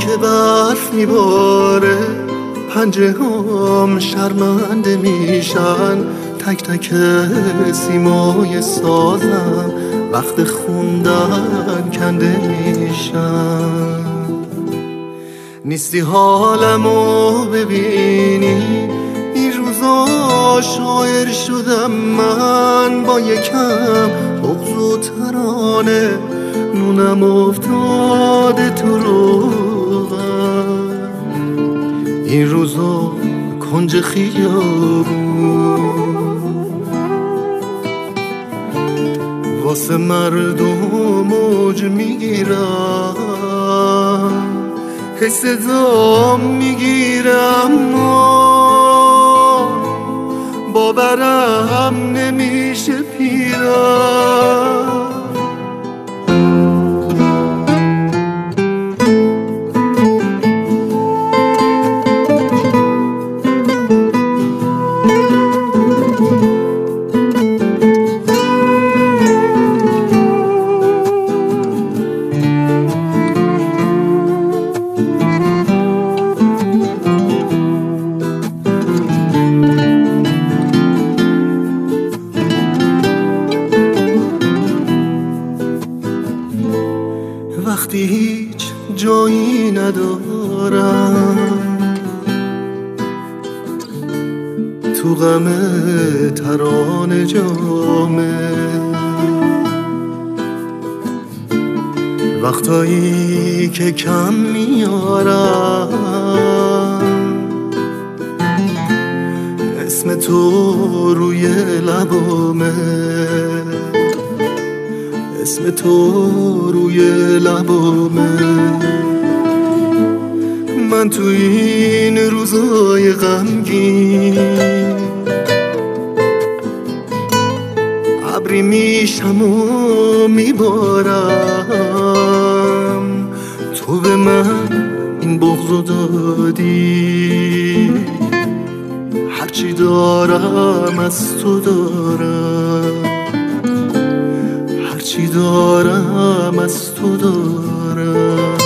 که برف میباره، پنجه هم شرمنده میشن، تک تک سیمای سازم وقت خوندن کنده میشن. نیستی حالمو ببینی، این روزا شاعر شدم من، با یکم بغض و ترانه نونم افتاده تو روغن. این روزا کنج خیابون واسه مردم موج میگیرم، حس دام میگیرم، باورم نمیشه پیرم. وقتی هیچ جایی ندارم، تو غم ترانه جامه، وقتایی که کم میارم، اسم تو روی لبامه، اسم تو روی لبامه. من تو این روزای غمگین ابری میشم و میبارم، تو به من این بغضو دادی، هرچی دارم از تو دارم، هرچی دارم از تو دارم.